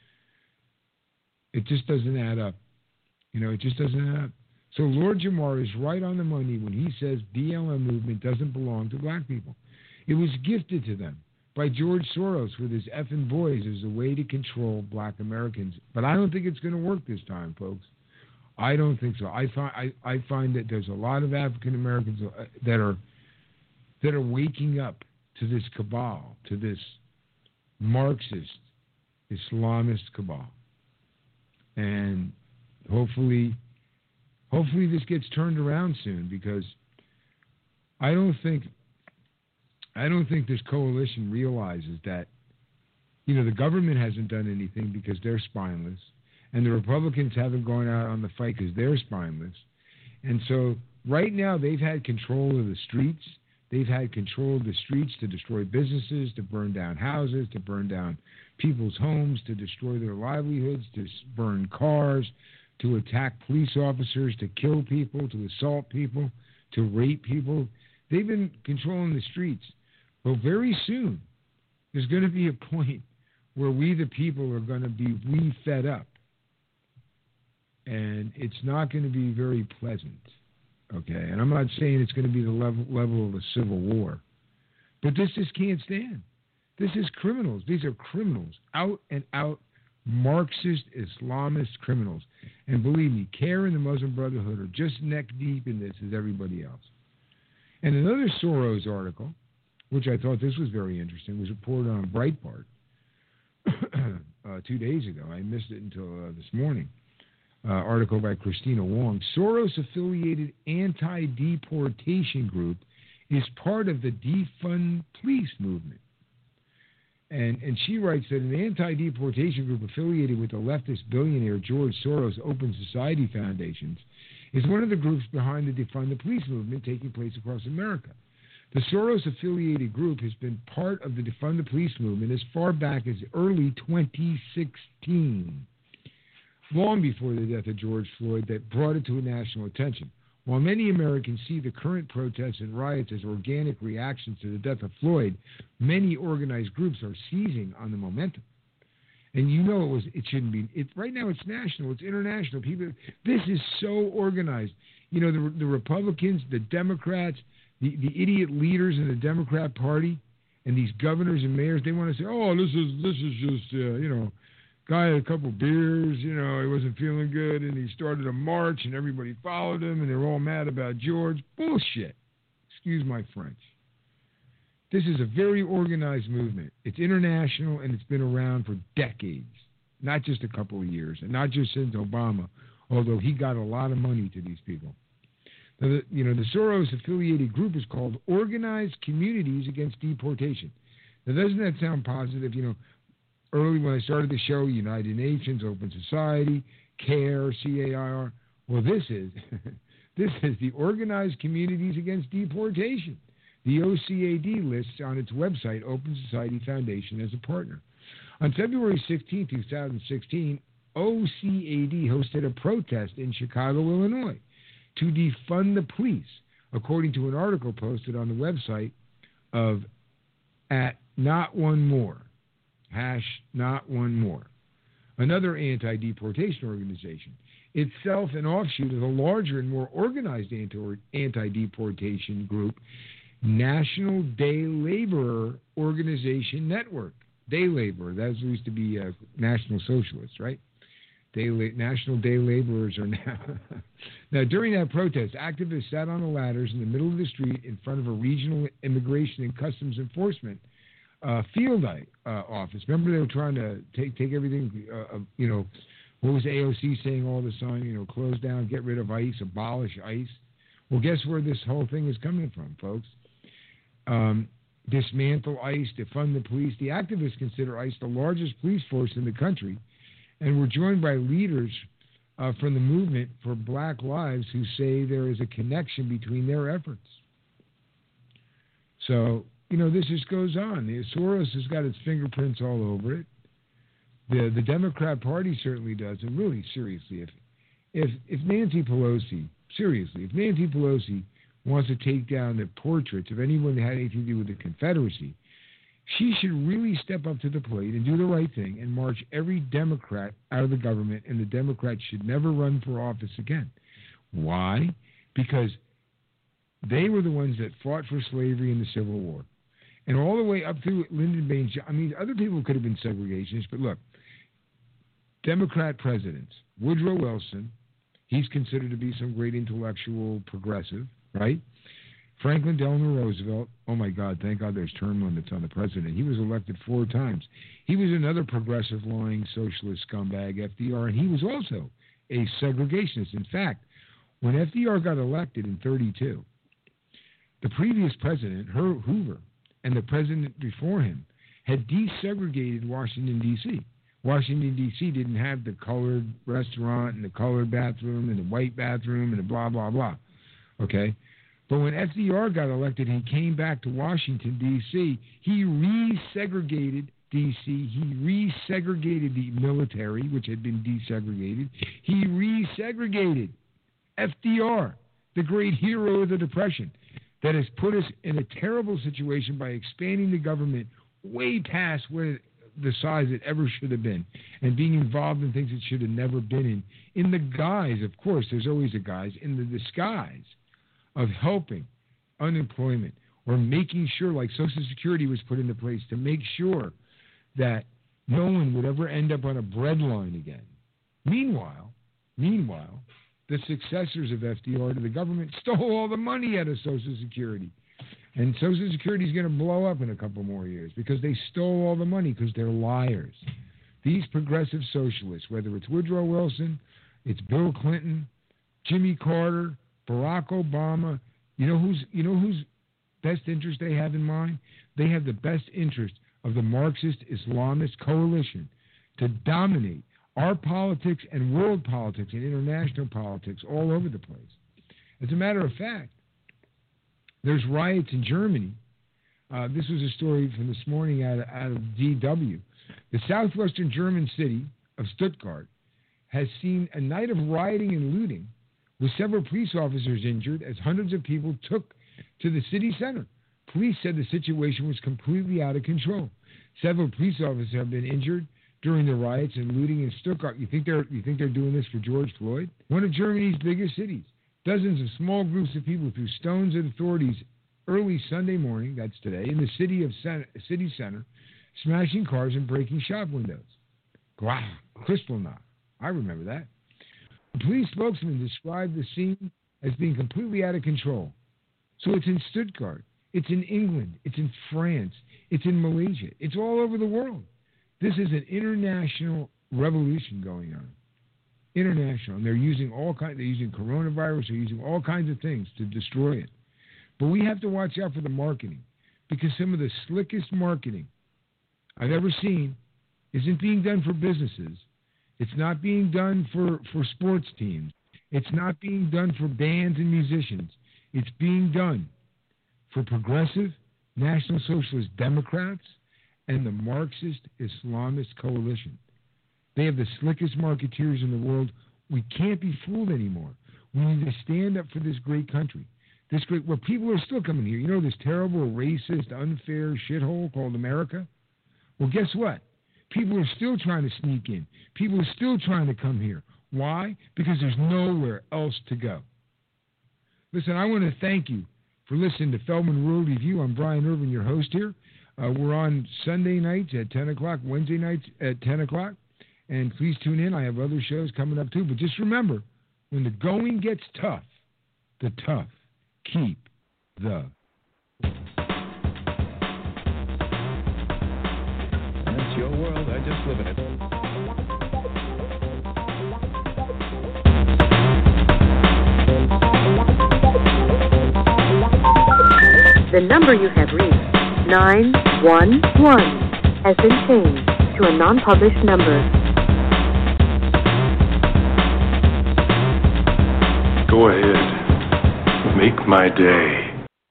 It just doesn't add up. It just doesn't add up. So Lord Jamar is right on the money when he says BLM movement doesn't belong to black people. It was gifted to them by George Soros with his effing boys as a way to control black Americans. But I don't think it's going to work this time, folks. I don't think so. I find that there's a lot of African Americans that are waking up to this cabal, to this Marxist Islamist cabal, and hopefully this gets turned around soon, because I don't think this coalition realizes that the government hasn't done anything because they're spineless. And the Republicans haven't gone out on the fight because they're spineless. And so right now they've had control of the streets. They've had control of the streets to destroy businesses, to burn down houses, to burn down people's homes, to destroy their livelihoods, to burn cars, to attack police officers, to kill people, to assault people, to rape people. They've been controlling the streets. But very soon there's going to be a point where we, the people, are going to be fed up. And it's not going to be very pleasant, okay? And I'm not saying it's going to be the level of a civil war, but this just can't stand. This is criminals. These are criminals, out and out Marxist Islamist criminals. And believe me, CARE and the Muslim Brotherhood are just neck deep in this as everybody else. And another Soros article, which I thought this was very interesting, was reported on Breitbart 2 days ago. I missed it until this morning. Article by Christina Wong. Soros-affiliated anti-deportation group is part of the defund police movement. And she writes that an anti-deportation group affiliated with the leftist billionaire George Soros' Open Society Foundations is one of the groups behind the defund the police movement taking place across America. The Soros-affiliated group has been part of the defund the police movement as far back as early 2016. Long before the death of George Floyd, that brought it to national attention. While many Americans see the current protests and riots as organic reactions to the death of Floyd, many organized groups are seizing on the momentum. And it shouldn't be. Right now it's national, it's international. This is so organized. The Republicans, the Democrats, the idiot leaders in the Democrat Party, and these governors and mayors, they want to say, oh, this is just, guy had a couple beers, he wasn't feeling good, and he started a march, and everybody followed him, and they're all mad about George. Bullshit. Excuse my French. This is a very organized movement. It's international, and it's been around for decades, not just a couple of years, and not just since Obama, although he got a lot of money to these people. Now, the Soros-affiliated group is called Organized Communities Against Deportation. Now, doesn't that sound positive? Early when I started the show, United Nations, Open Society, CARE, CAIR. Well, this is the Organized Communities Against Deportation. The OCAD lists on its website Open Society Foundation as a partner. On February 16, 2016, OCAD hosted a protest in Chicago, Illinois, to defund the police, according to an article posted on the website of @NotOneMore. #NotOneMore, another anti-deportation organization, itself an offshoot of the larger and more organized anti-deportation group, National Day Laborer Organization Network. Day Laborer, that used to be National Socialists, right? National Day Laborers are now. Now, during that protest, activists sat on the ladders in the middle of the street in front of a regional immigration and customs enforcement field office. Remember they were trying to take everything, what was AOC saying all the time? Close down, get rid of ICE, abolish ICE. Well, guess where this whole thing is coming from, folks? Dismantle ICE, defund the police. The activists consider ICE the largest police force in the country, and we're joined by leaders from the movement for Black Lives who say there is a connection between their efforts. So, this just goes on. Soros has got its fingerprints all over it. The Democrat Party certainly does. And really, seriously, if Nancy Pelosi wants to take down the portraits of anyone that had anything to do with the Confederacy, she should really step up to the plate and do the right thing and march every Democrat out of the government, and the Democrats should never run for office again. Why? Because they were the ones that fought for slavery in the Civil War. And all the way up through Lyndon Baines, other people could have been segregationists, but look, Democrat presidents, Woodrow Wilson, he's considered to be some great intellectual progressive, right? Franklin Delano Roosevelt, oh my God, thank God there's term limits on the president. He was elected 4 times. He was another progressive, lying, socialist scumbag, FDR, and he was also a segregationist. In fact, when FDR got elected in 1932, the previous president, Hoover, and the president before him had desegregated Washington, D.C. Washington, D.C. didn't have the colored restaurant and the colored bathroom and the white bathroom and the blah, blah, blah. Okay? But when FDR got elected and he came back to Washington, D.C., he resegregated D.C. He resegregated the military, which had been desegregated. He resegregated FDR, the great hero of the Depression, that has put us in a terrible situation by expanding the government way past where the size it ever should have been and being involved in things it should have never been in the guise, of course, there's always a guise, in the disguise of helping unemployment or making sure, like Social Security was put into place to make sure that no one would ever end up on a breadline again. Meanwhile, the successors of FDR to the government stole all the money out of Social Security. And Social Security is going to blow up in a couple more years because they stole all the money because they're liars. These progressive socialists, whether it's Woodrow Wilson, it's Bill Clinton, Jimmy Carter, Barack Obama, you know whose best interest they have in mind? They have the best interest of the Marxist Islamist coalition to dominate our politics and world politics and international politics all over the place. As a matter of fact, there's riots in Germany. This was a story from this morning out of DW. The southwestern German city of Stuttgart has seen a night of rioting and looting with several police officers injured as hundreds of people took to the city center. Police said the situation was completely out of control. Several police officers have been injured during the riots and looting in Stuttgart. You think they're doing this for George Floyd? One of Germany's biggest cities. Dozens of small groups of people threw stones at authorities early Sunday morning, that's today, in the city center, smashing cars and breaking shop windows. Kristallnacht. I remember that. The police spokesman described the scene as being completely out of control. So it's in Stuttgart. It's in England. It's in France. It's in Malaysia. It's all over the world. This is an international revolution going on. International. And they're using they're using coronavirus, they're using all kinds of things to destroy it. But we have to watch out for the marketing, because some of the slickest marketing I've ever seen isn't being done for businesses. It's not being done for sports teams. It's not being done for bands and musicians. It's being done for progressive National Socialist Democrats and the Marxist Islamist coalition. They have the slickest marketeers in the world. We can't be fooled anymore. We need to stand up for this great country. Where people are still coming here. You know, this terrible, racist, unfair shithole called America? Well, guess what? People are still trying to sneak in. People are still trying to come here. Why? Because there's nowhere else to go. Listen, I want to thank you for listening to Feldman World Review. I'm Brian Irvin, your host here. We're on Sunday nights at 10 o'clock, Wednesday nights at 10 o'clock. And please tune in. I have other shows coming up too. But just remember, when the going gets tough, the tough keep the your world. I just live in it. The number you have reached, 911, has been changed to a non-published number. Go ahead. Make my day.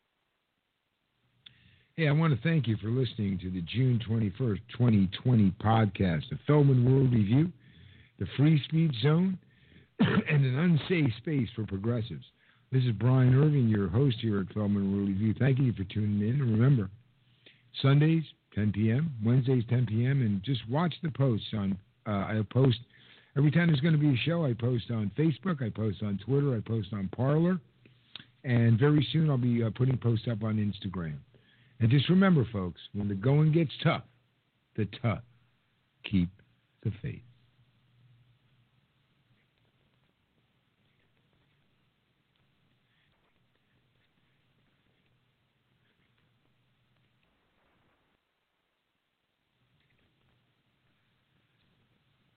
Hey, I want to thank you for listening to the June 21st, 2020 podcast of Feldman World Review, the Free Speech Zone, and an unsafe space for progressives. This is Brian Irving, your host here at Feldman World Review. Thank you for tuning in. And remember, Sundays, 10 p.m., Wednesdays, 10 p.m., and just watch the posts on, I post, every time there's going to be a show, I post on Facebook, I post on Twitter, I post on Parler, and very soon I'll be putting posts up on Instagram. And just remember, folks, when the going gets tough, the tough keep the faith.